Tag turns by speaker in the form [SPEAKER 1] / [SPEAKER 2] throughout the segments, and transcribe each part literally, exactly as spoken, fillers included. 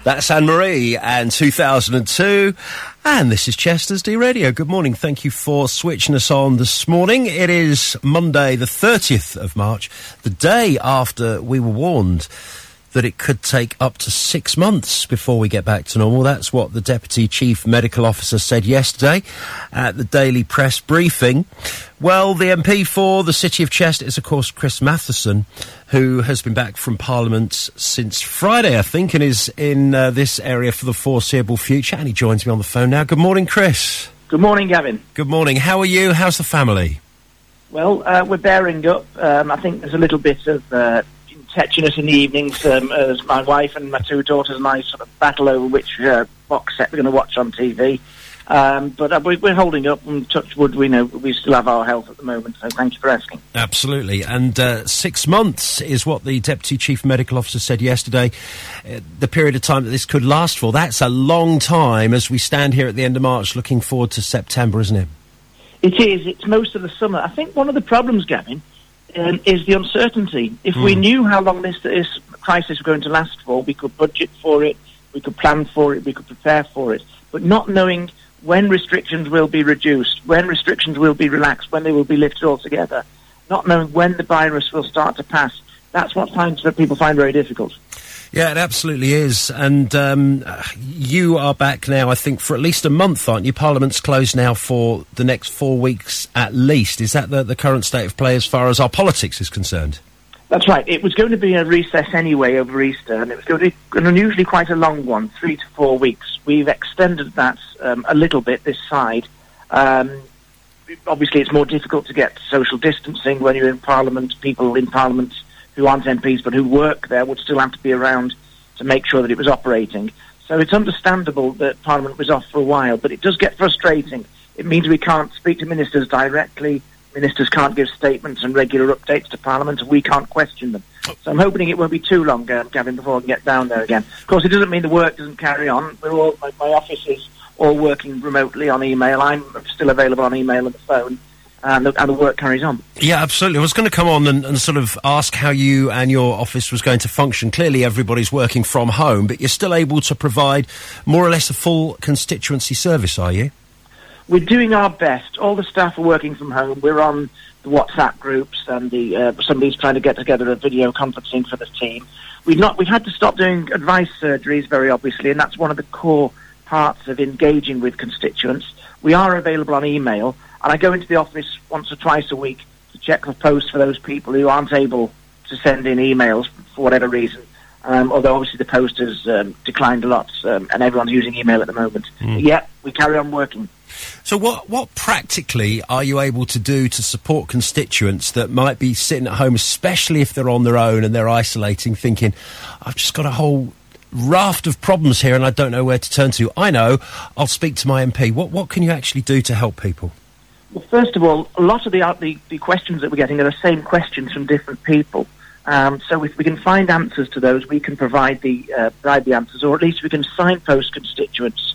[SPEAKER 1] That's Anne-Marie and two thousand two. And this is Chester's D Radio. Good morning. Thank you for switching us on this morning. It is Monday, the thirtieth of March, the day after we were warned that it could take up to six months before we get back to normal. That's what the Deputy Chief Medical Officer said yesterday at the Daily Press briefing. Well, the M P for the City of Chester is, of course, Chris Matheson, who has been back from Parliament since Friday, I think, and is in uh, this area for the foreseeable future. And he joins me on the phone now. Good morning, Chris.
[SPEAKER 2] Good morning, Gavin.
[SPEAKER 1] Good morning. How are you? How's the family?
[SPEAKER 2] Well, uh, we're bearing up. Um, I think there's a little bit of uh, tetchiness in the evenings um, as my wife and my two daughters and I sort of battle over which uh, box set we're going to watch on T V. Um, but uh, we, we're holding up, and touch wood, we know we still have our health at the moment, so thank you for asking.
[SPEAKER 1] Absolutely. And uh, six months is what the Deputy Chief Medical Officer said yesterday, uh, the period of time that this could last for. That's a long time as we stand here at the end of March looking forward to September, isn't it?
[SPEAKER 2] It is. It's most of the summer. I think one of the problems, Gavin, um, is the uncertainty. If mm. we knew how long this, this crisis was going to last for, we could budget for it, we could plan for it, we could prepare for it. But not knowing when restrictions will be reduced, when restrictions will be relaxed, when they will be lifted altogether, not knowing when the virus will start to pass, that's what finds, that people find very difficult.
[SPEAKER 1] Yeah, it absolutely is. And um, you are back now, I think, for at least a month, aren't you? Parliament's closed now for the next four weeks at least. Is that the, the current state of play as far as our politics is concerned?
[SPEAKER 2] That's right. It was going to be a recess anyway over Easter, and it was going to be an unusually quite a long one, three to four weeks. We've extended that um, a little bit this side. Um, obviously, it's more difficult to get social distancing when you're in Parliament. People in Parliament who aren't M Ps but who work there would still have to be around to make sure that it was operating. So it's understandable that Parliament was off for a while, but it does get frustrating. It means we can't speak to ministers directly. Ministers can't give statements and regular updates to Parliament, and we can't question them. So I'm hoping it won't be too long, uh, Gavin, before I can get down there again. Of course, it doesn't mean the work doesn't carry on. We're all, my, my office is all working remotely on email. I'm still available on email and the phone, and the, and the work carries on. Yeah,
[SPEAKER 1] absolutely. I was going to come on and, and sort of ask how you and your office was going to function. Clearly, everybody's working from home, but you're still able to provide more or less a full constituency service, are you?
[SPEAKER 2] We're doing our best. All the staff are working from home. We're on the WhatsApp groups, and the uh, somebody's trying to get together a video conferencing for the team. We've not. We've had to stop doing advice surgeries, very obviously, and that's one of the core parts of engaging with constituents. We are available on email, and I go into the office once or twice a week to check the post for those people who aren't able to send in emails for whatever reason. Um, although obviously the post has um, declined a lot, um, and everyone's using email at the moment. Mm. Yeah, we carry on working.
[SPEAKER 1] So what, what practically are you able to do to support constituents that might be sitting at home, especially if they're on their own and they're isolating, thinking, I've just got a whole raft of problems here and I don't know where to turn to. I know, I'll speak to my M P. What, what can you actually do to help people?
[SPEAKER 2] Well, first of all, a lot of the, the, the questions that we're getting are the same questions from different people. Um, so if we can find answers to those, we can provide the, uh, provide the answers, or at least we can signpost constituents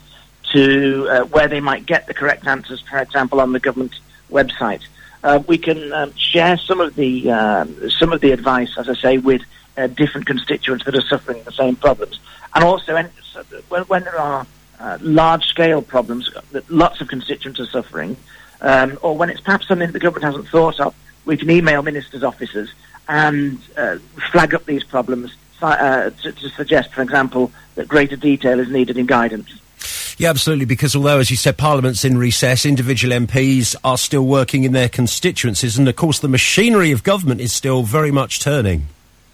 [SPEAKER 2] to uh, where they might get the correct answers, for example, on the government website. Uh, we can um, share some of the uh, some of the advice, as I say, with uh, different constituents that are suffering the same problems. And also, when, when there are uh, large-scale problems that lots of constituents are suffering, um, or when it's perhaps something that the government hasn't thought of, we can email ministers' offices and uh, flag up these problems uh, to, to suggest, for example, that greater detail is needed in guidance.
[SPEAKER 1] Yeah, absolutely, because although, as you said, Parliament's in recess, individual M Ps are still working in their constituencies, and of course the machinery of government is still very much turning.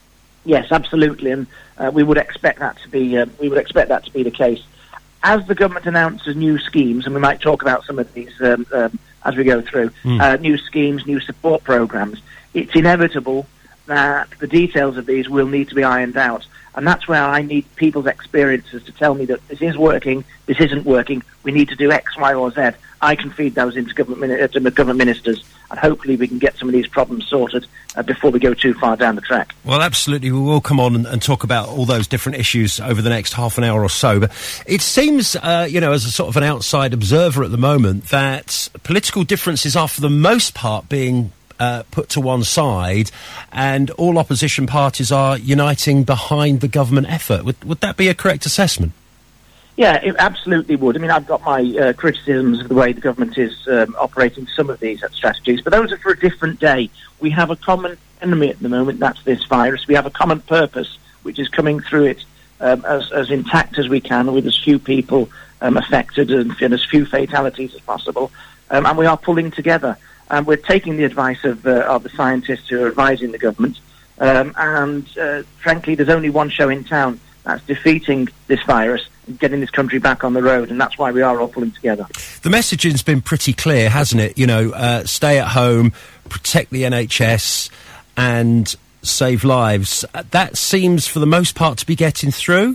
[SPEAKER 2] Yes, absolutely, and uh, we would expect that to be uh, we would expect that to be the case. As the government announces new schemes, and we might talk about some of these um, um, as we go through, mm. uh, new schemes, new support programmes, it's inevitable that the details of these will need to be ironed out. And that's where I need people's experiences to tell me that this is working, this isn't working, we need to do X, Y, or Z. I can feed those into government, uh, to government ministers, and hopefully we can get some of these problems sorted uh, before we go too far down the track.
[SPEAKER 1] Well, absolutely. We will come on and, and talk about all those different issues over the next half an hour or so. But it seems, uh, you know, as a sort of an outside observer at the moment, that political differences are for the most part being uh, put to one side, and all opposition parties are uniting behind the government effort. Would, would that be a correct assessment?
[SPEAKER 2] Yeah, it absolutely would. I mean, I've got my uh, criticisms of the way the government is um, operating some of these strategies, but those are for a different day. We have a common enemy at the moment, that's this virus. We have a common purpose, which is coming through it um, as, as intact as we can, with as few people um, affected and, and as few fatalities as possible. Um, and we are pulling together. And we're taking the advice of, uh, of the scientists who are advising the government. Um, and uh, frankly, there's only one show in town. That's defeating this virus and getting this country back on the road, and that's why we are all pulling together.
[SPEAKER 1] The messaging's been pretty clear, hasn't it? You know, uh, stay at home, protect the N H S, and save lives. That seems, for the most part, to be getting through.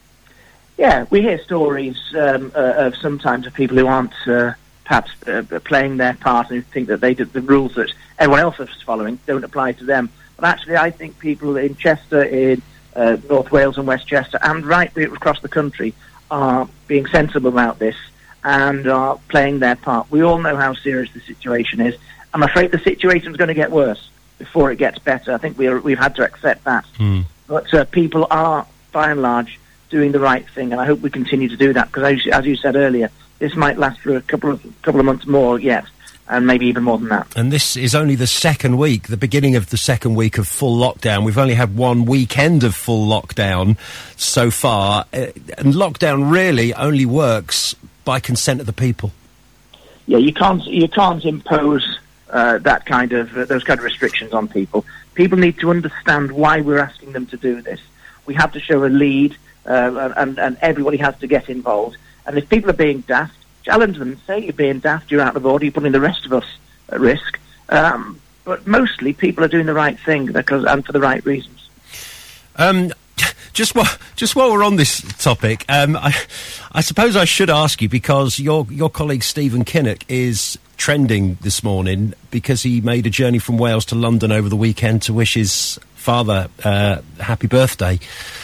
[SPEAKER 2] Yeah, we hear stories um, uh, of sometimes of people who aren't uh, perhaps uh, playing their part and who think that they did the rules that everyone else is following don't apply to them. But actually, I think people in Chester, in Uh, North Wales and West Chester, and right across the country, are being sensible about this and are playing their part. We all know how serious the situation is. I'm afraid the situation is going to get worse before it gets better. I think we're, we've had to accept that. Mm. But uh, people are, by and large, doing the right thing, and I hope we continue to do that, because as, as you said earlier, this might last for a couple of couple of months more yet. And maybe even more than that. And this is only the second week, the beginning of the second week of full lockdown. We've only had one weekend of full lockdown so far. Uh, and lockdown really only works by consent of the people. Yeah, you can't you can't impose uh, that kind of uh, those kind of restrictions on people. People need to understand why we're asking them to do this. We have to show a lead, uh, and, and everybody has to get involved. And if people are being daft, challenge them, say you're being daft, you're out of order, you're putting the rest of us at risk. Um, but mostly people are doing the right thing because, and for the right reasons. Um, just while, just while we're on this topic, um, I, I suppose I should ask you, because your, your colleague Stephen Kinnock is trending this morning because he made a journey from Wales to London over the weekend to wish his father uh, happy birthday.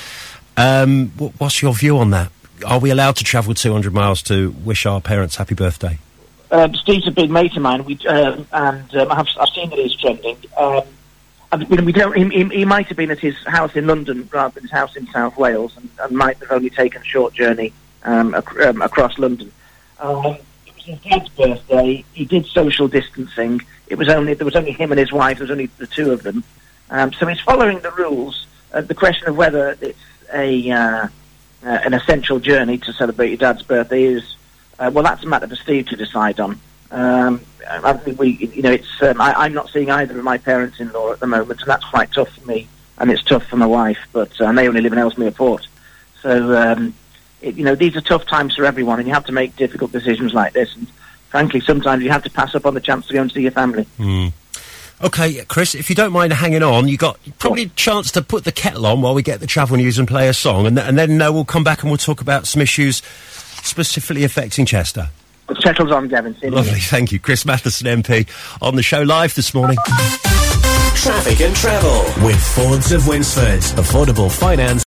[SPEAKER 2] Um, what's your view on that? Are we allowed to travel two hundred miles to wish our parents happy birthday? Um, Steve's a big mate of mine, we, um, and um, I've, I've seen that he's trending. Um, and, you know, we don't. He, he, he might have been at his house in London rather than his house in South Wales, and, and might have only taken a short journey um, ac- um, across London. Um, it was his dad's birthday. He did social distancing. It was only there was only him and his wife. There was only the two of them. Um, so he's following the rules. Uh, the question of whether it's a uh, Uh, an essential journey to celebrate your dad's birthday is, uh, well, that's a matter for Steve to decide on. Um, I think we, you know, it's. Um, I, I'm not seeing either of my parents-in-law at the moment, and that's quite tough for me, and it's tough for my wife. But uh, and they only live in Ellesmere Port, so um, it, you know, these are tough times for everyone, and you have to make difficult decisions like this. And frankly, sometimes you have to pass up on the chance to go and see your family. Mm. OK, Chris, if you don't mind hanging on, you've got probably a chance to put the kettle on while we get the travel news and play a song, and, th- and then uh, we'll come back and we'll talk about some issues specifically affecting Chester. The kettle's on, Gavin. Lovely, thank you. Chris Matheson M P on the show live this morning.
[SPEAKER 3] Traffic and travel with Fords of Winsford. Affordable finance.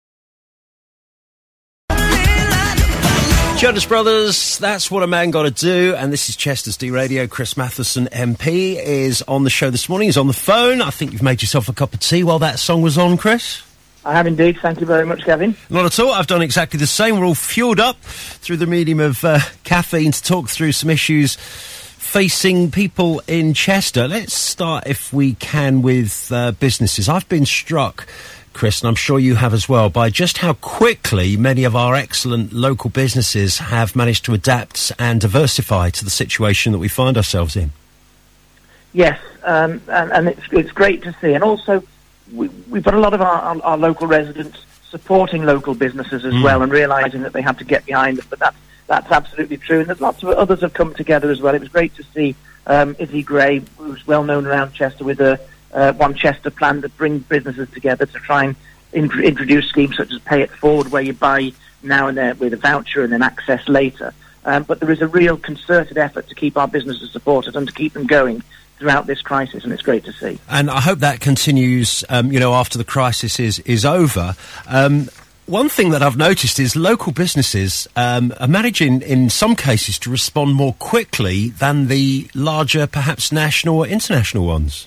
[SPEAKER 1] Jonas Brothers, That's What a Man Gotta Do, and this is Chester's D Radio. Chris Matheson M P is on the show this morning. He's on the phone. I think you've made yourself a cup of tea while that song was on, Chris. I have indeed. Thank you very much, Gavin. Not at all. I've done exactly the same. We're all fueled up through the medium of uh, caffeine to talk through some issues facing people in Chester. Let's start, if we can, with uh, businesses. I've been struck, Chris, and I'm sure you have as well, by just how quickly many of our excellent local businesses have managed to adapt and diversify to the situation that we find ourselves in. Yes, um, and, and it's, it's great to see. And also, we, we've got a lot of our, our, our local residents supporting local businesses as mm. well, and realising that they have to get behind it. But that's, that's absolutely true. And there's lots of others have come together as well. It was great to see um, Izzy Gray, who's well known around Chester, with a Uh, One Chester plan that brings businesses together to try and in- introduce schemes such as Pay It Forward, where you buy now and then with a voucher and then access later. Um, but there is a real concerted effort to keep our businesses supported and to keep them going throughout this crisis, and it's great to see. And I hope that continues, um, you know, after the crisis is, is over. Um, one thing that I've noticed is local businesses um, are managing, in some cases, to respond more quickly than the larger, perhaps national or international ones.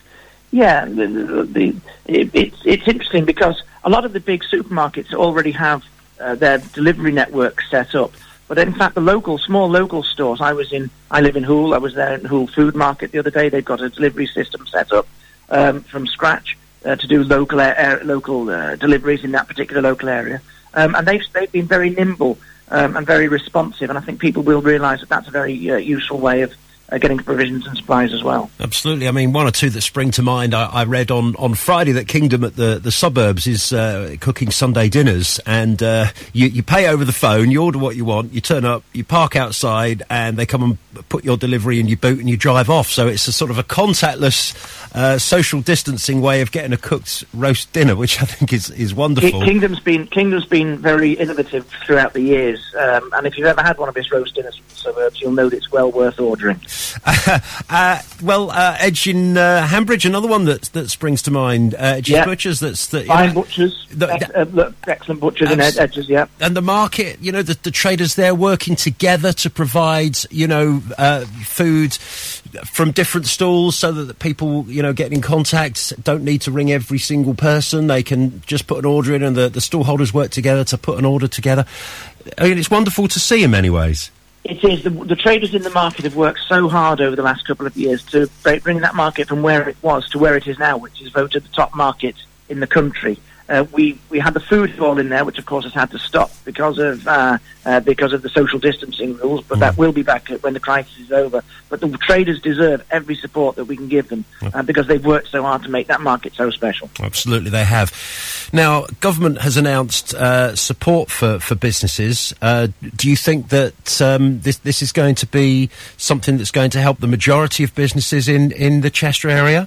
[SPEAKER 2] Yeah, the, the, the, it, it's, it's interesting because a lot of the big supermarkets already have uh, their delivery network set up. But in fact, the local, small local stores, I was in, I live in Hoole, I was there in Hoole Food Market the other day. They've got a delivery system set up um, from scratch uh, to do local uh, local uh, deliveries in that particular local area. Um, and they've, they've been very nimble um, and very responsive. And I think people will realise that that's a very uh, useful way of Uh, getting provisions and supplies as well.
[SPEAKER 1] Absolutely. I mean, one or two that spring to mind, I, I read on, on Friday that Kingdom at the, the suburbs is uh, cooking Sunday dinners, and uh, you, you pay over the phone, you order what you want, you turn up, you park outside, and they come and put your delivery in your boot and you drive off. So it's a sort of a contactless uh, social distancing way of getting a cooked roast dinner, which I think is, is wonderful.
[SPEAKER 2] Kingdom's been Kingdom's been very innovative throughout the years, um, and if you've ever had one of his roast dinners from the suburbs, you'll know that it's well worth ordering.
[SPEAKER 1] Uh, uh, well, uh, Edge in uh, Hambridge, another one that that springs to mind. Uh, Edge's
[SPEAKER 2] yeah.
[SPEAKER 1] Butchers, that's the,
[SPEAKER 2] fine
[SPEAKER 1] know,
[SPEAKER 2] butchers,
[SPEAKER 1] the,
[SPEAKER 2] ex- uh, look, excellent butchers and ed- Edges, yeah.
[SPEAKER 1] And the market, you know, the, the traders there working together to provide, you know, uh, food from different stalls, so that the people, you know, getting in contact don't need to ring every single person. They can just put an order in, and the, the stall holders work together to put an order together. I mean, it's wonderful to see in many ways.
[SPEAKER 2] It is. The, the traders in the market have worked so hard over the last couple of years to bring that market from where it was to where it is now, which is voted the top market in the country. Uh, we we had the food hall in there, which of course has had to stop because of uh, uh, because of the social distancing rules. But mm. that will be back when the crisis is over. But the traders deserve every support that we can give them uh, because they've worked so hard to make that market so special.
[SPEAKER 1] Absolutely, they have. Now, government has announced uh, support for for businesses. Uh, do you think that um, this this is going to be something that's going to help the majority of businesses in in the Chester area?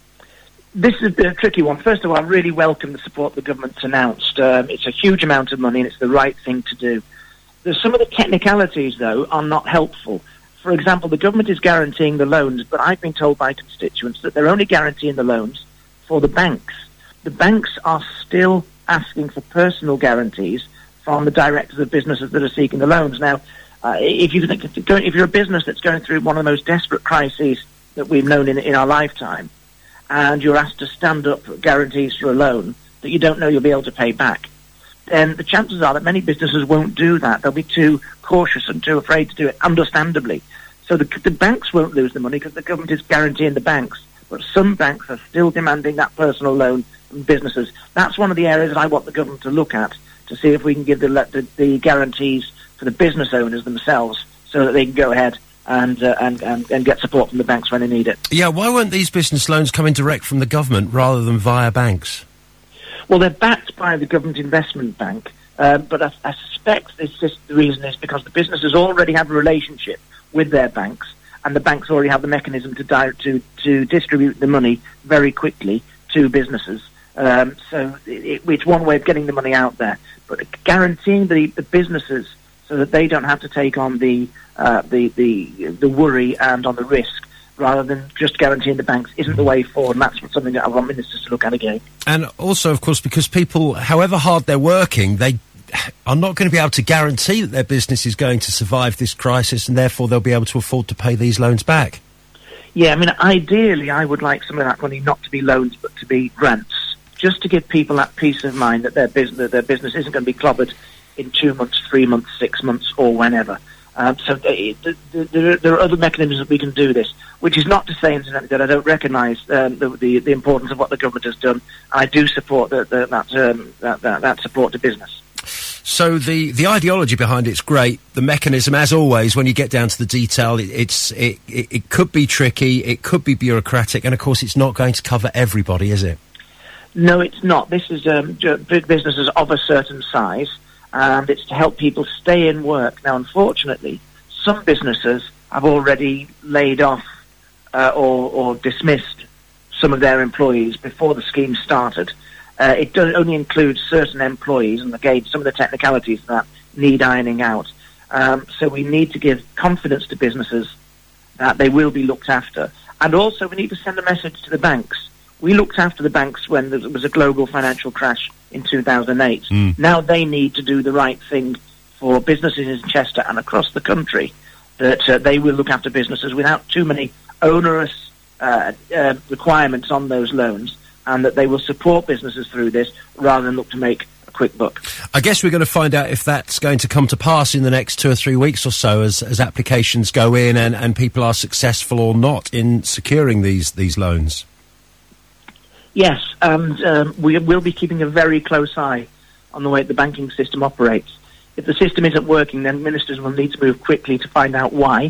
[SPEAKER 2] This has been a tricky one. First of all, I really welcome the support the government's announced. Um, it's a huge amount of money and it's the right thing to do. There's some of the technicalities, though, are not helpful. For example, the government is guaranteeing the loans, but I've been told by constituents that they're only guaranteeing the loans for the banks. The banks are still asking for personal guarantees from the directors of businesses that are seeking the loans. Now, uh, if, you think, if you're a business that's going through one of the most desperate crises that we've known in, in our lifetime, and you're asked to stand up guarantees for a loan that you don't know you'll be able to pay back, then the chances are that many businesses won't do that. They'll be too cautious and too afraid to do it, understandably. So the, the banks won't lose the money because the government is guaranteeing the banks. But some banks are still demanding that personal loan from businesses. That's one of the areas that I want the government to look at to see if we can give the, the, the guarantees for the business owners themselves so that they can go ahead And, uh, and and and get support from the banks when they need it.
[SPEAKER 1] Yeah, why weren't these business loans coming direct from the government rather than via banks?
[SPEAKER 2] Well, they're backed by the Government Investment Bank, uh, but I, I suspect this, this, the reason is because the businesses already have a relationship with their banks, and the banks already have the mechanism to di- to to distribute the money very quickly to businesses. Um, so it, it's one way of getting the money out there, but guaranteeing the, the businesses so that they don't have to take on the Uh, the, the the worry and on the risk, rather than just guaranteeing the banks, isn't the way forward, and that's something that I want ministers to look at again.
[SPEAKER 1] And also, of course, because people, however hard they're working, they are not going to be able to guarantee that their business is going to survive this crisis, and therefore they'll be able to afford to pay these loans back.
[SPEAKER 2] Yeah, I mean, ideally, I would like some of that money not to be loans, but to be grants, just to give people that peace of mind that their business, that their business isn't going to be clobbered in two months, three months, six months, or whenever. Um, so uh, th- th- there, there are other mechanisms that we can do this, which is not to say, incidentally, that I don't recognise um, the, the, the importance of what the government has done. I do support the, the, that, um, that, that that support to business.
[SPEAKER 1] So the, the ideology behind it's great. The mechanism, as always, when you get down to the detail, it, it's it, it, it could be tricky, it could be bureaucratic, and of course it's not going to cover everybody, is it?
[SPEAKER 2] No, it's not. This is um, big businesses of a certain size, and it's to help people stay in work. Now, unfortunately, some businesses have already laid off uh, or, or dismissed some of their employees before the scheme started. Uh, it does only include certain employees, and again, some of the technicalities that need ironing out. Um, so we need to give confidence to businesses that they will be looked after. And also, we need to send a message to the banks. We looked after the banks when there was a global financial crash in two thousand eight.
[SPEAKER 1] Mm.
[SPEAKER 2] Now they need to do the right thing for businesses in Chester and across the country, that uh, they will look after businesses without too many onerous uh, uh, requirements on those loans, and that they will support businesses through this rather than look to make a quick buck.
[SPEAKER 1] I guess we're going to find out if that's going to come to pass in the next two or three weeks or so as, as applications go in and, and people are successful or not in securing these, these loans.
[SPEAKER 2] Yes, and um, we will be keeping a very close eye on the way the banking system operates. If the system isn't working, then ministers will need to move quickly to find out why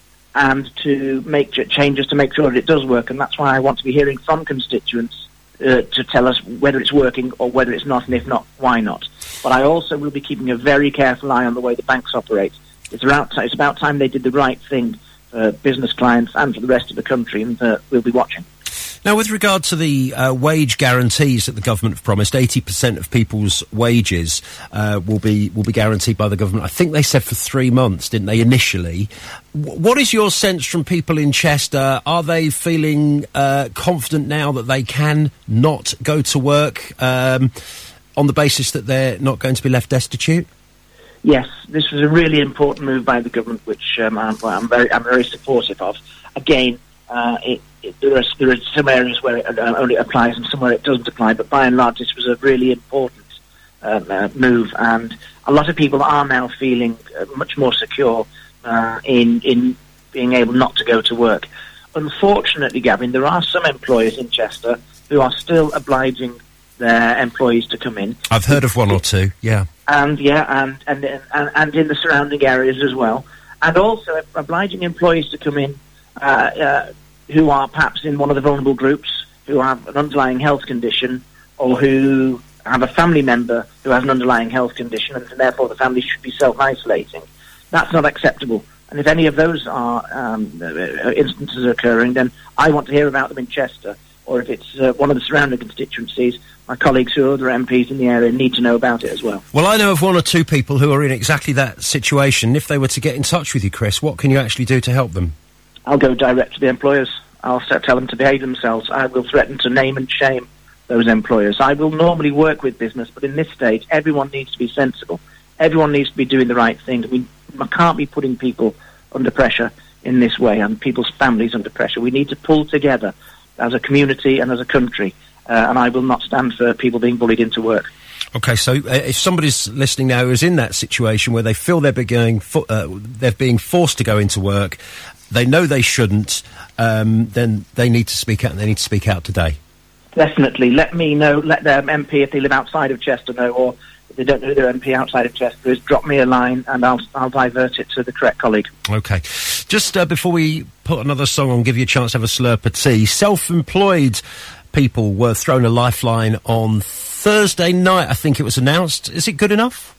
[SPEAKER 2] and to make ch- changes to make sure that it does work. And that's why I want to be hearing from constituents uh, to tell us whether it's working or whether it's not, and if not, why not. But I also will be keeping a very careful eye on the way the banks operate. It's about, t- it's about time they did the right thing for business clients and for the rest of the country, and uh, we'll be watching.
[SPEAKER 1] Now, with regard to the uh, wage guarantees that the government have promised, eighty percent of people's wages uh, will be will be guaranteed by the government. I think they said for three months, didn't they, initially? W- what is your sense from people in Chester? Are they feeling uh, confident now that they can not go to work um, on the basis that they're not going to be left destitute?
[SPEAKER 2] Yes, this was a really important move by the government, which um, I'm, I'm very I'm very supportive of. Again, uh, it It, there, are, there are some areas where it uh, only applies and somewhere it doesn't apply, but by and large this was a really important uh, uh, move, and a lot of people are now feeling uh, much more secure uh, in, in being able not to go to work. Unfortunately, Gavin, there are some employers in Chester who are still obliging their employees to come in.
[SPEAKER 1] I've heard of one or two, yeah.
[SPEAKER 2] And, yeah, and, and, and, and in the surrounding areas as well. And also obliging employees to come in uh, uh, who are perhaps in one of the vulnerable groups, who have an underlying health condition, or who have a family member who has an underlying health condition, and therefore the family should be self-isolating. That's not acceptable. And if any of those are um, instances occurring, then I want to hear about them in Chester, or if it's uh, one of the surrounding constituencies, my colleagues who are other M Ps in the area need to know about it as well.
[SPEAKER 1] Well, I know of one or two people who are in exactly that situation. If they were to get in touch with you, Chris, what can you actually do to help them?
[SPEAKER 2] I'll go direct to the employers. I'll tell them to behave themselves. I will threaten to name and shame those employers. I will normally work with business, but in this stage, everyone needs to be sensible. Everyone needs to be doing the right thing. We can't be putting people under pressure in this way, and people's families under pressure. We need to pull together as a community and as a country, uh, and I will not stand for people being bullied into work.
[SPEAKER 1] Okay, so uh, if somebody's listening now who is in that situation where they feel they're being, fo- uh, they're being forced to go into work, they know they shouldn't, um, then they need to speak out, and they need to speak out today.
[SPEAKER 2] Definitely. Let me know, let their M P, if they live outside of Chester, know, or if they don't know who their M P outside of Chester is, drop me a line and I'll, I'll divert it to the correct colleague.
[SPEAKER 1] Okay. Just uh, before we put another song on, give you a chance to have a slurp of tea, self-employed people were thrown a lifeline on Thursday night, I think it was announced. Is it good enough?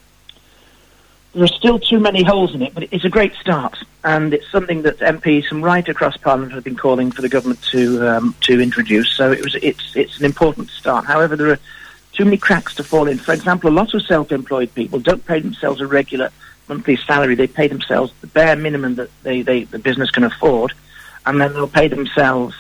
[SPEAKER 2] There are still too many holes in it, but it's a great start, and it's something that M Ps from right across Parliament have been calling for the government to um, to introduce. So it was it's it's an important start. However, there are too many cracks to fall in. For example, a lot of self-employed people don't pay themselves a regular monthly salary. They pay themselves the bare minimum that they, they the business can afford, and then they'll pay themselves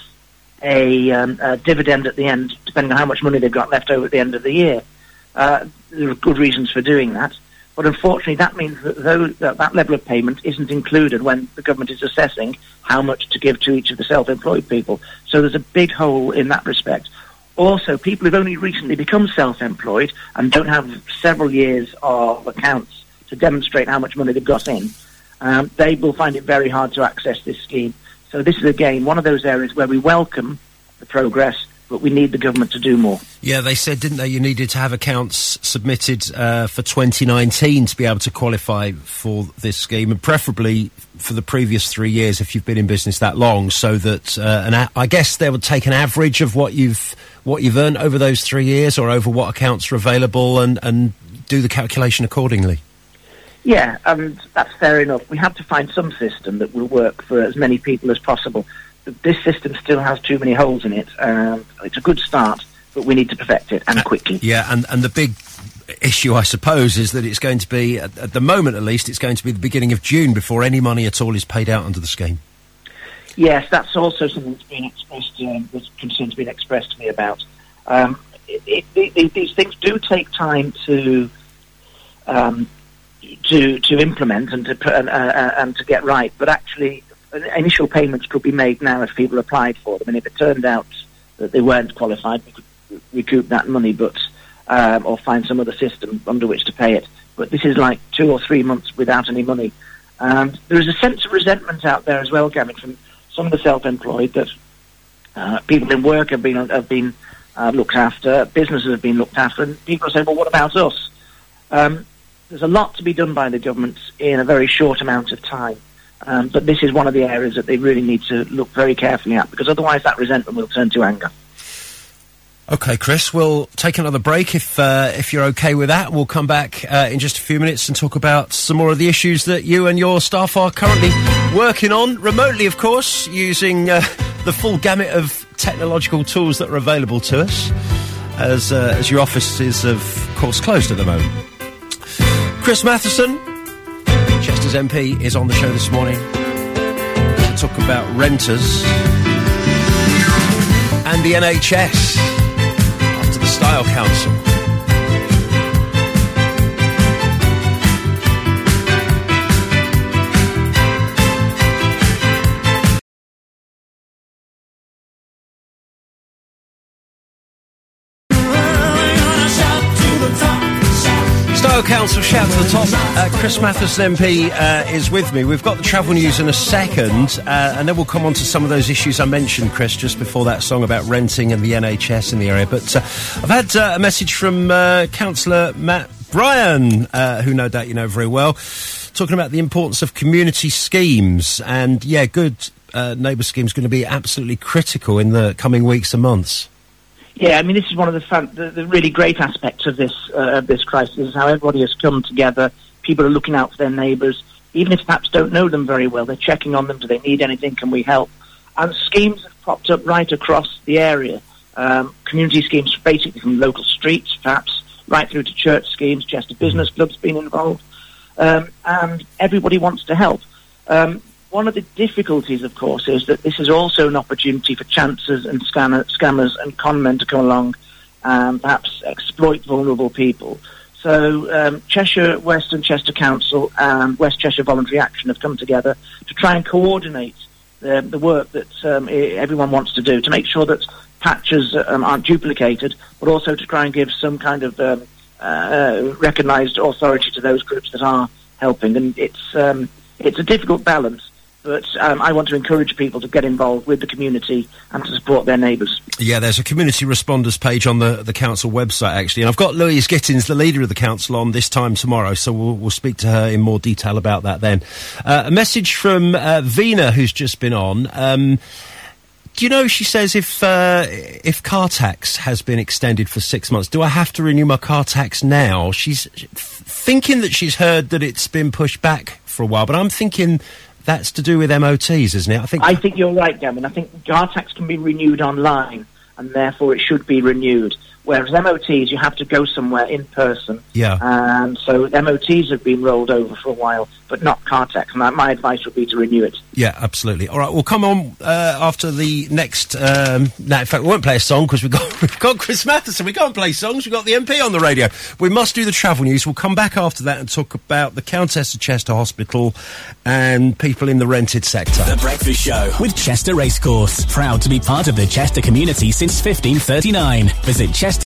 [SPEAKER 2] a, um, a dividend at the end, depending on how much money they've got left over at the end of the year. Uh, there are good reasons for doing that. But unfortunately, that means that, those, that that level of payment isn't included when the government is assessing how much to give to each of the self-employed people. So there's a big hole in that respect. Also, people who've only recently become self-employed and don't have several years of accounts to demonstrate how much money they've got in, um, they will find it very hard to access this scheme. So this is, again, one of those areas where we welcome the progress, but we need the government to do more.
[SPEAKER 1] Yeah, they said, didn't they, you needed to have accounts submitted uh, for twenty nineteen to be able to qualify for this scheme, and preferably for the previous three years if you've been in business that long, so that, uh, and a- I guess they would take an average of what you've what you've earned over those three years or over what accounts are available and, and do the calculation accordingly.
[SPEAKER 2] Yeah, and that's fair enough. We have to find some system that will work for as many people as possible. This system still has too many holes in it. Um, it's a good start, but we need to perfect it, and quickly.
[SPEAKER 1] Yeah, and, and the big issue, I suppose, is that it's going to be, at, at the moment at least, it's going to be the beginning of June before any money at all is paid out under the scheme.
[SPEAKER 2] Yes, that's also something that's been expressed, um, that's concerns been expressed to me about. Um, it, it, it, these things do take time to um, to to implement and to uh, uh, and to get right, but actually initial payments could be made now if people applied for them, and if it turned out that they weren't qualified, we could recoup that money, but um, or find some other system under which to pay it. But this is like two or three months without any money. And there is a sense of resentment out there as well, Gavin, from some of the self-employed, that uh, people in work have been have been uh, looked after, businesses have been looked after, and people are saying, well, what about us? Um, there's a lot to be done by the government in a very short amount of time. Um, but this is one of the areas that they really need to look very carefully at, because otherwise that resentment will turn to anger.
[SPEAKER 1] OK, Chris, we'll take another break if uh, if you're OK with that. We'll come back uh, in just a few minutes and talk about some more of the issues that you and your staff are currently working on, remotely, of course, using uh, the full gamut of technological tools that are available to us, as, uh, as your office is, of course, closed at the moment. Chris Matheson, Chester's M P, is on the show this morning to talk about renters and the N H S. To the Style Council. Style Council, shout to the top. Uh, Chris Matheson M P uh, is with me. We've got the travel news in a second, uh, and then we'll come on to some of those issues I mentioned, Chris, just before that song about renting and the N H S in the area. But uh, I've had uh, a message from uh, Councillor Matt Bryan, uh, who no doubt you know very well, talking about the importance of community schemes. And, yeah, good uh, neighbour schemes going to be absolutely critical in the coming weeks and months.
[SPEAKER 2] Yeah, I mean, this is one of the, fun, the, the really great aspects of this uh, of this crisis, is how everybody has come together. People are looking out for their neighbours, even if perhaps don't know them very well. They're checking on them. Do they need anything? Can we help? And schemes have popped up right across the area. Um, community schemes, basically from local streets, perhaps, right through to church schemes. Chester Business Club's been involved. Um, and everybody wants to help. Um, One of the difficulties, of course, is that this is also an opportunity for chancers and scanner, scammers and con men to come along and perhaps exploit vulnerable people. So um, Cheshire West and Chester Council and West Cheshire Voluntary Action have come together to try and coordinate the, the work that um, everyone wants to do, to make sure that patches um, aren't duplicated, but also to try and give some kind of um, uh, recognised authority to those groups that are helping. And it's um, it's a difficult balance. But um, I want to encourage people to get involved with the community and to support their neighbours. Yeah,
[SPEAKER 1] there's a community responders page on the, the council website, actually. And I've got Louise Gittins, the leader of the council, on this time tomorrow, so we'll, we'll speak to her in more detail about that then. Uh, a message from uh, Vina, who's just been on. Um, do you know, she says, if uh, if car tax has been extended for six months, do I have to renew my car tax now? She's thinking that she's heard that it's been pushed back for a while, but I'm thinking that's to do with M O Ts, isn't it? I think
[SPEAKER 2] I think you're right, Gavin. I think car tax can be renewed online, and therefore it should be renewed. Whereas M O Ts, you have to go somewhere in person.
[SPEAKER 1] Yeah.
[SPEAKER 2] And so M O Ts have been rolled over for a while, but not car tax. And my advice would be to renew it.
[SPEAKER 1] Yeah, absolutely. All right, we'll come on uh, after the next... Um, no, in fact, we won't play a song because we've got, we've got Chris Matheson. We can't play songs. We've got the M P on the radio. We must do the travel news. We'll come back after that and talk about the Countess of Chester Hospital and people in the rented sector.
[SPEAKER 3] The Breakfast Show with Chester Racecourse. Proud to be part of the Chester community since fifteen thirty-nine. Visit Chester...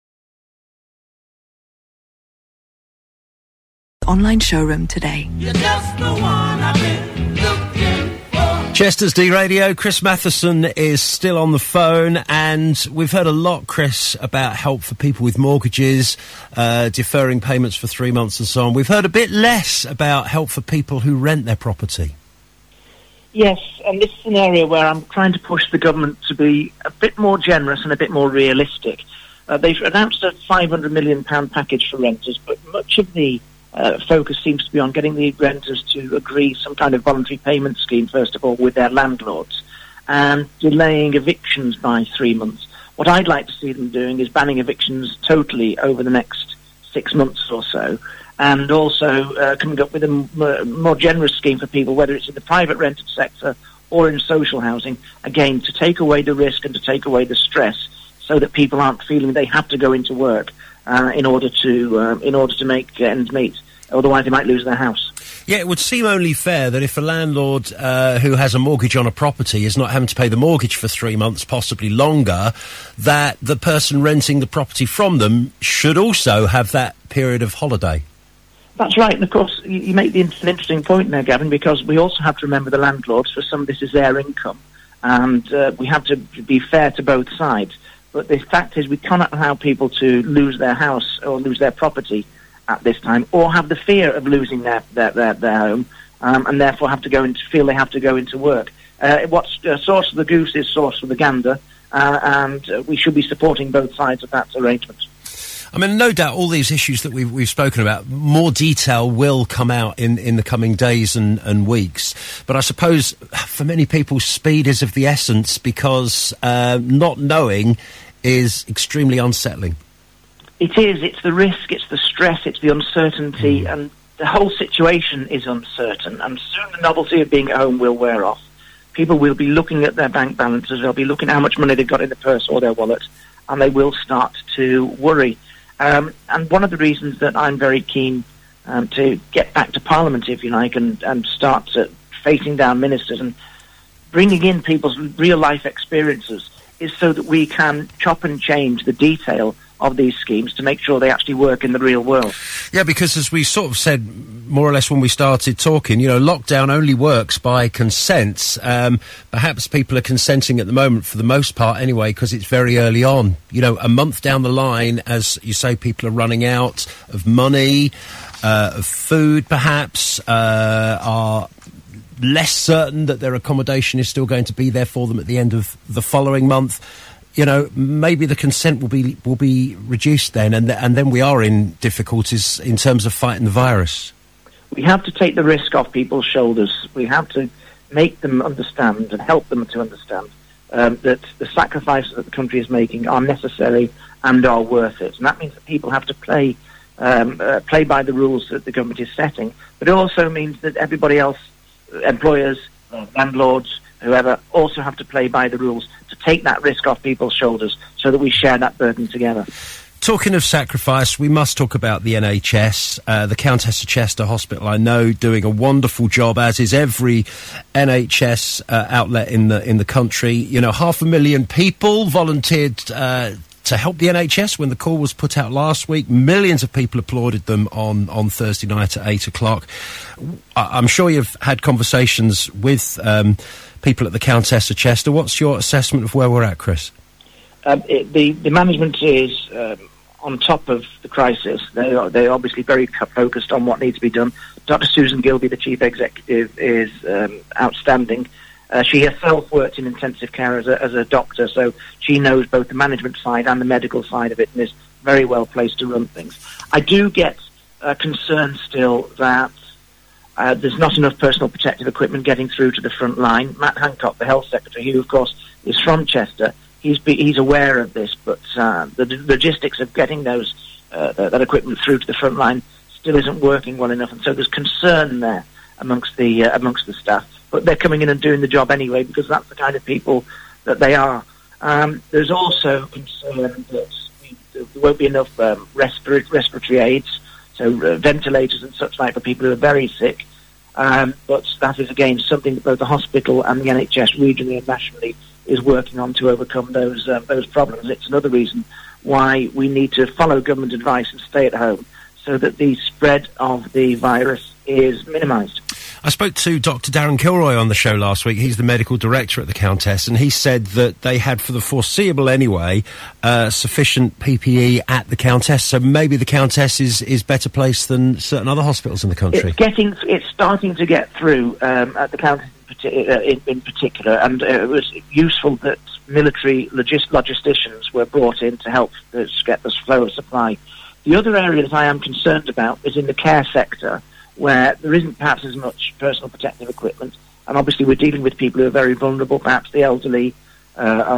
[SPEAKER 4] online showroom today.
[SPEAKER 5] You're just the one I've been looking for.
[SPEAKER 1] Chester's D Radio. Chris Matheson is still on the phone, and we've heard a lot, Chris, about help for people with mortgages, uh, deferring payments for three months and so on. We've heard a bit less about help for people who rent their property.
[SPEAKER 2] Yes, and this is an area where I'm trying to push the government to be a bit more generous and a bit more realistic. Uh, they've announced a five hundred million pounds package for renters, but much of the Uh, focus seems to be on getting the renters to agree some kind of voluntary payment scheme, first of all, with their landlords, and delaying evictions by three months. What I'd like to see them doing is banning evictions totally over the next six months or so, and also uh, coming up with a m- more generous scheme for people, whether it's in the private rented sector or in social housing, again, to take away the risk and to take away the stress so that people aren't feeling they have to go into work uh, in order to uh, in order to make ends meet. Otherwise, they might lose their house.
[SPEAKER 1] Yeah, it would seem only fair that if a landlord uh, who has a mortgage on a property is not having to pay the mortgage for three months, possibly longer, that the person renting the property from them should also have that period of holiday.
[SPEAKER 2] That's right, and of course, you, you make the, an interesting point there, Gavin, because we also have to remember the landlords. For some, this is their income, and uh, we have to be fair to both sides. But the fact is, we cannot allow people to lose their house or lose their property at this time, or have the fear of losing their their, their, their home, um, and therefore have to go into feel they have to go into work. Uh, what's uh, source of the goose is source of the gander, uh, and uh, we should be supporting both sides of that arrangement.
[SPEAKER 1] I mean, no doubt all these issues that we've, we've spoken about, more detail will come out in, in the coming days and, and weeks. But I suppose for many people, speed is of the essence because uh, not knowing is extremely unsettling.
[SPEAKER 2] It is. It's the risk, it's the stress, it's the uncertainty, mm. and the whole situation is uncertain. And soon the novelty of being at home will wear off. People will be looking at their bank balances, they'll be looking at how much money they've got in their purse or their wallet, and they will start to worry. Um, and one of the reasons that I'm very keen um, to get back to Parliament, if you like, and, and start uh, facing down ministers and bringing in people's real-life experiences is so that we can chop and change the detail of these schemes to make sure they actually work in the real world.
[SPEAKER 1] Yeah, because as we sort of said more or less when we started talking, you know, lockdown only works by consent. Um, perhaps people are consenting at the moment for the most part anyway because it's very early on. You know, a month down the line, as you say, people are running out of money, uh, of food perhaps, uh, are less certain that their accommodation is still going to be there for them at the end of the following month. You know, maybe the consent will be will be reduced then, and th- and then we are in difficulties in terms of fighting the virus.
[SPEAKER 2] We have to take the risk off people's shoulders. We have to make them understand and help them to understand um, that the sacrifices that the country is making are necessary and are worth it. And that means that people have to play um, uh, play by the rules that the government is setting. But it also means that everybody else, employers, uh, landlords, whoever, also have to play by the rules to take that risk off people's shoulders so that we share that burden together.
[SPEAKER 1] Talking of sacrifice, we must talk about the N H S. Uh, the Countess of Chester Hospital, I know, doing a wonderful job, as is every N H S uh, outlet in the in the country. You know, half a million people volunteered uh, to help the N H S when the call was put out last week. Millions of people applauded them on, on Thursday night at eight o'clock. I- I'm sure you've had conversations with um, people at the Countess of Chester. What's your assessment of where we're at, Chris?
[SPEAKER 2] Um, it, the, the management is um, on top of the crisis. They are, they're obviously very focused on what needs to be done. Doctor Susan Gilby, the Chief Executive, is um, outstanding. Uh, she herself worked in intensive care as a, as a doctor, so she knows both the management side and the medical side of it and is very well placed to run things. I do get uh, concerned still that uh, there's not enough personal protective equipment getting through to the front line. Matt Hancock, the Health Secretary, who of course is from Chester, he's be, he's aware of this, but uh, the, the logistics of getting those uh, that equipment through to the front line still isn't working well enough, and so there's concern there amongst the uh, amongst the staff. But they're coming in and doing the job anyway because that's the kind of people that they are. Um, there's also concern that we, there won't be enough um, respiratory, respiratory aids, so uh, ventilators and such like for people who are very sick. Um, but that is again something that both the hospital and the N H S regionally and nationally is working on to overcome those uh, those problems. It's another reason why we need to follow government advice and stay at home so that the spread of the virus is minimised.
[SPEAKER 1] I spoke to Doctor Darren Kilroy on the show last week. He's the medical director at the Countess, and he said that they had, for the foreseeable anyway, uh, sufficient P P E at the Countess. So maybe the Countess is, is better placed than certain other hospitals in the country.
[SPEAKER 2] It's getting, it's starting to get through um, at the Countess in, uh, in, in particular, and uh, it was useful that military logist- logisticians were brought in to help uh, get this flow of supply. The other area that I am concerned about is in the care sector, where there isn't perhaps as much personal protective equipment, and obviously we're dealing with people who are very vulnerable, perhaps the elderly, uh,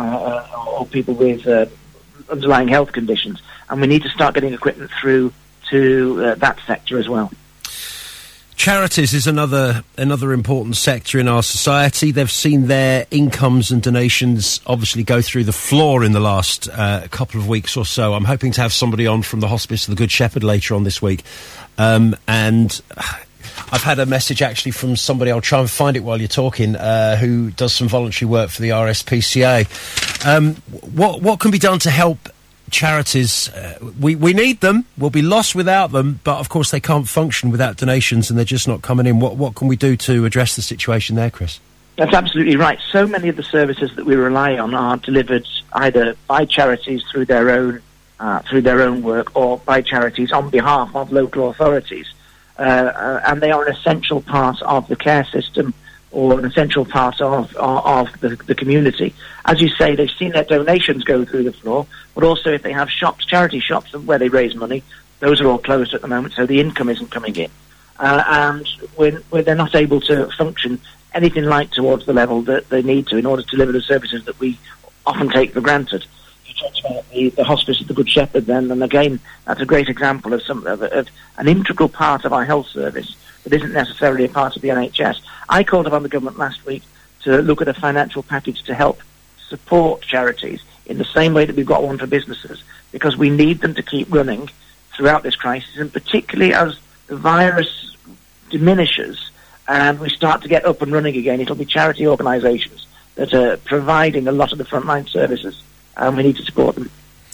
[SPEAKER 2] uh, or people with uh, underlying health conditions, and we need to start getting equipment through to uh, that sector as well.
[SPEAKER 1] Charities is another another important sector in our society. They've seen their incomes and donations obviously go through the floor in the last uh, couple of weeks or so. I'm hoping to have somebody on from the Hospice of the Good Shepherd later on this week. Um, and I've had a message actually from somebody, I'll try and find it while you're talking, uh, who does some voluntary work for the R S P C A. Um, what, what can be done to help charities? Uh, we, we need them. We'll be lost without them, but of course they can't function without donations and they're just not coming in. What, what can we do to address the situation there, Chris?
[SPEAKER 2] That's absolutely right. So many of the services that we rely on are delivered either by charities through their own uh, through their own work or by charities on behalf of local authorities. Uh, uh, and they are an essential part of the care system or an essential part of, of, of the, the community. As you say, they've seen their donations go through the floor, but also if they have shops, charity shops where they raise money, those are all closed at the moment, so the income isn't coming in. Uh, and when, when they're not able to function anything like towards the level that they need to in order to deliver the services that we often take for granted. You talked about the, the Hospice of the Good Shepherd then, and again, that's a great example of, some, of, of an integral part of our health service that isn't necessarily a part of the N H S. I called upon the government last week to look at a financial package to help support charities in the same way that we've got one for businesses, because we need them to keep running throughout this crisis, and particularly as the virus diminishes and we start to get up and running again, it'll be charity organisations that are providing a lot of the frontline services, and we need to support them.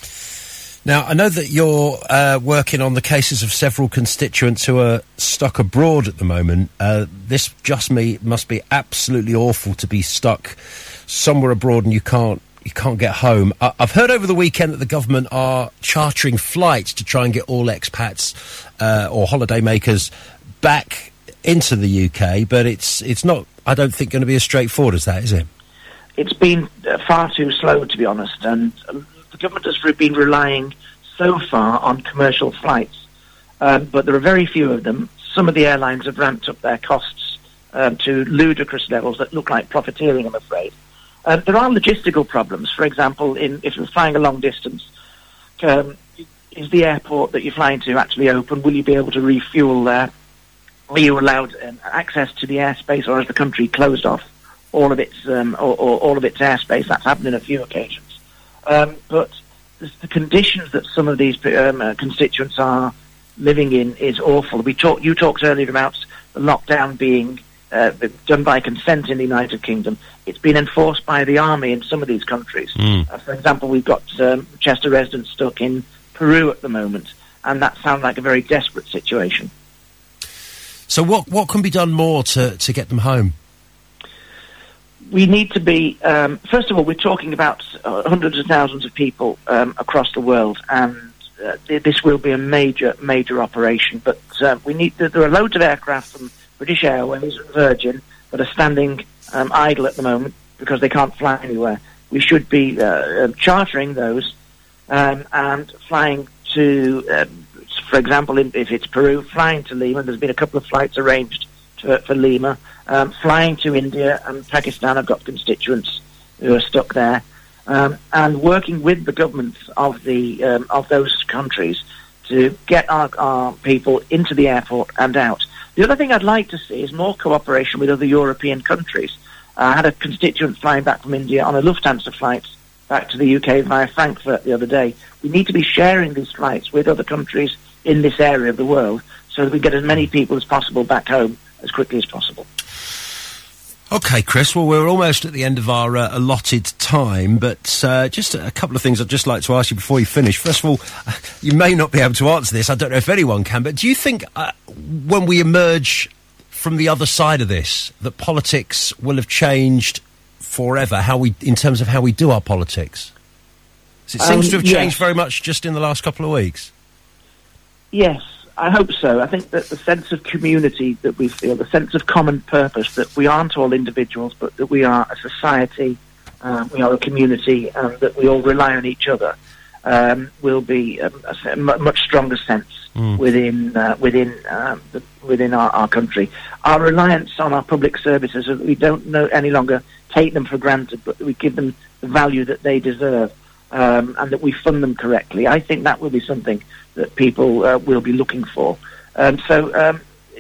[SPEAKER 1] Now, I know that you're uh, working on the cases of several constituents who are stuck abroad at the moment. Uh, this just me must be absolutely awful to be stuck somewhere abroad and you can't you can't get home. I- I've heard over the weekend that the government are chartering flights to try and get all expats uh, or holiday makers back into the U K, but it's it's not, I don't think, going to be as straightforward as that, is it?
[SPEAKER 2] It's been uh, far too slow, to be honest, and um, the government has re- been relying so far on commercial flights, um, but there are very few of them. Some of the airlines have ramped up their costs um, to ludicrous levels that look like profiteering, I'm afraid. Uh, there are logistical problems. For example, in, if you're flying a long distance, um, is the airport that you're flying to actually open? Will you be able to refuel there? Are you allowed um, access to the airspace, or is the country closed off all of its um, or, or all of its airspace? That's happened on a few occasions. Um, but the conditions that some of these um, uh, constituents are living in is awful. We talked. You talked earlier about the lockdown being uh, done by consent in the United Kingdom. It's been enforced by the army in some of these countries. Mm. Uh, for example, we've got um, Chester residents stuck in Peru at the moment, and that sounds like a very desperate situation.
[SPEAKER 1] So what what can be done more to, to get them home?
[SPEAKER 2] We need to be, um, first of all, we're talking about uh, hundreds of thousands of people um, across the world, and uh, th- this will be a major, major operation. But uh, we need to, there are loads of aircraft from British Airways and Virgin that are standing um, idle at the moment because they can't fly anywhere. We should be uh, uh, chartering those um, and flying to, uh, for example, in, if it's Peru, flying to Lima. There's been a couple of flights arranged to, for Lima. Um, flying to India and Pakistan. I've got constituents who are stuck there, um, and working with the governments of the um, of those countries to get our, our people into the airport and out. The other thing I'd like to see is more cooperation with other European countries. Uh, I had a constituent flying back from India on a Lufthansa flight back to the U K via Frankfurt the other day. We need to be sharing these flights with other countries in this area of the world so that we get as many people as possible back home as quickly as possible.
[SPEAKER 1] OK, Chris, well, we're almost at the end of our uh, allotted time, but uh, just a couple of things I'd just like to ask you before you finish. First of all, you may not be able to answer this, I don't know if anyone can, but do you think uh, when we emerge from the other side of this, that politics will have changed forever, how we, in terms of how we do our politics? It seems um, to have changed yes. very much just in the last couple of weeks.
[SPEAKER 2] Yes. I hope so. I think that the sense of community that we feel, the sense of common purpose, that we aren't all individuals, but that we are a society, um, we are a community, and that we all rely on each other, um, will be um, a, a much stronger sense mm. within uh, within um, the, within our, our country. Our reliance on our public services, we don't no, any longer take them for granted, but we give them the value that they deserve, um, and that we fund them correctly. I think that will be something that people uh, will be looking for. Um, so um,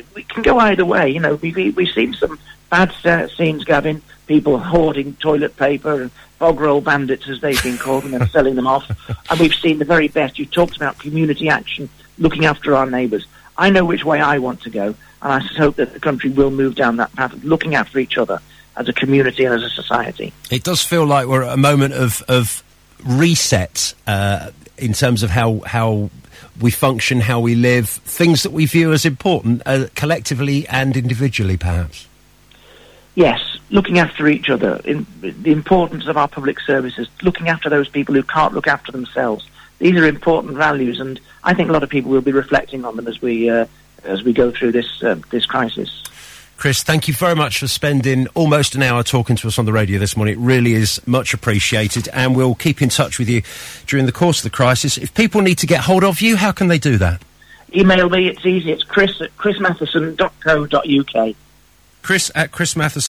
[SPEAKER 2] we can go either way. You know, we've we've seen some bad uh, scenes, Gavin. People hoarding toilet paper and bog roll bandits, as they've been called, and then selling them off. And we've seen the very best. You talked about community action, looking after our neighbours. I know which way I want to go, and I just hope that the country will move down that path of looking after each other as a community and as a society.
[SPEAKER 1] It does feel like we're at a moment of, of reset uh, in terms of how how we function, how we live, things that we view as important uh, collectively and individually, perhaps.
[SPEAKER 2] Yes, looking after each other, in, the importance of our public services, looking after those people who can't look after themselves. These are important values, and I think a lot of people will be reflecting on them as we uh, as we go through this uh, this crisis.
[SPEAKER 1] Chris, thank you very much for spending almost an hour talking to us on the radio this morning. It really is much appreciated, and we'll keep in touch with you during the course of the crisis. If people need to get hold of you, how can they do that?
[SPEAKER 2] Email me, it's easy. It's chris at chris matheson dot co dot uk.
[SPEAKER 1] Chris at chris matheson